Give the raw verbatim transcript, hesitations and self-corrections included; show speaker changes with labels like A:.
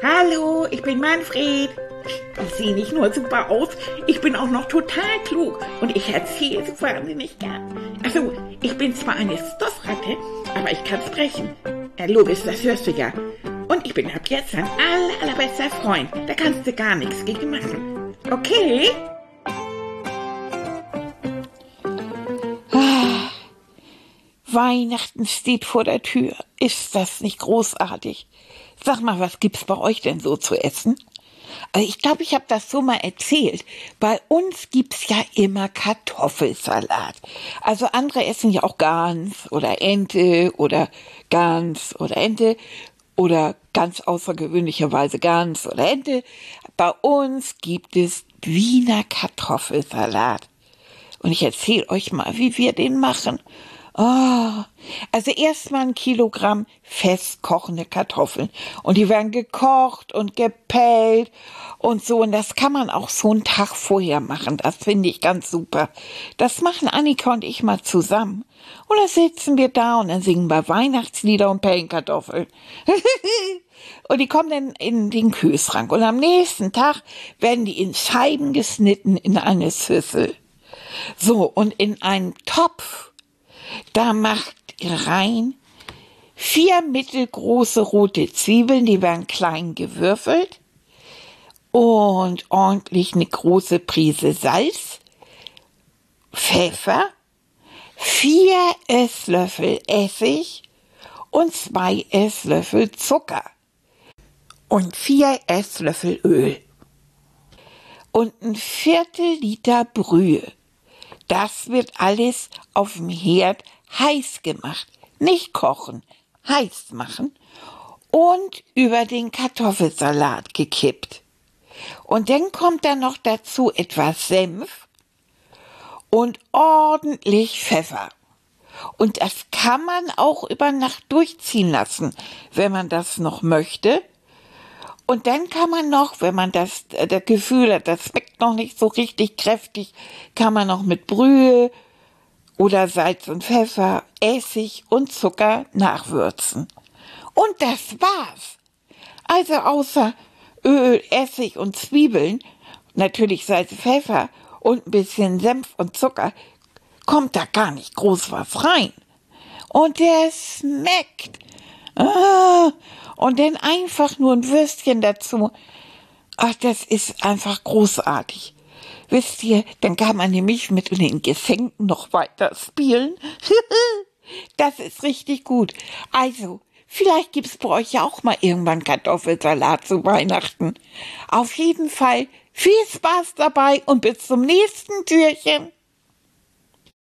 A: Hallo, ich bin Manfred. Ich sehe nicht nur super aus, ich bin auch noch total klug und ich erzähle so wahnsinnig gern. Also, ich bin zwar eine Stoffratte, aber ich kann sprechen. Äh, Lobis, das hörst du ja. Und ich bin ab jetzt dein aller, allerbester Freund. Da kannst du gar nichts gegen machen. Okay?
B: Ah, Weihnachten steht vor der Tür. Ist das nicht großartig? Sag mal, was gibt's bei euch denn so zu essen? Also ich glaube, ich habe das so mal erzählt. Bei uns gibt's ja immer Kartoffelsalat. Also andere essen ja auch Gans oder Ente oder Gans oder Ente oder ganz außergewöhnlicherweise Gans oder Ente. Bei uns gibt es Wiener Kartoffelsalat. Und ich erzähle euch mal, wie wir den machen. Oh, also erstmal ein Kilogramm festkochende Kartoffeln. Und die werden gekocht und gepellt und so. Und das kann man auch so einen Tag vorher machen. Das finde ich ganz super. Das machen Annika und ich mal zusammen. Und dann sitzen wir da und dann singen wir Weihnachtslieder und pellen Kartoffeln. Und die kommen dann in den Kühlschrank. Und am nächsten Tag werden die in Scheiben geschnitten in eine Schüssel. So, und in einen Topf, da macht ihr rein vier mittelgroße rote Zwiebeln, die werden klein gewürfelt und ordentlich eine große Prise Salz, Pfeffer, vier Esslöffel Essig und zwei Esslöffel Zucker und vier Esslöffel Öl und ein Viertel Liter Brühe. Das wird alles auf dem Herd heiß gemacht. Nicht kochen, heiß machen und über den Kartoffelsalat gekippt. Und dann kommt da noch dazu etwas Senf und ordentlich Pfeffer. Und das kann man auch über Nacht durchziehen lassen, wenn man das noch möchte. Und dann kann man noch, wenn man das, das Gefühl hat, das schmeckt noch nicht so richtig kräftig, kann man noch mit Brühe oder Salz und Pfeffer, Essig und Zucker nachwürzen. Und das war's. Also außer Öl, Essig und Zwiebeln, natürlich Salz, Pfeffer und ein bisschen Senf und Zucker, kommt da gar nicht groß was rein. Und der schmeckt. Ah, und dann einfach nur ein Würstchen dazu. Ach, das ist einfach großartig. Wisst ihr, dann kann man nämlich mit den Geschenken noch weiter spielen. Das ist richtig gut. Also, vielleicht gibt's bei euch ja auch mal irgendwann Kartoffelsalat zu Weihnachten. Auf jeden Fall viel Spaß dabei und bis zum nächsten Türchen.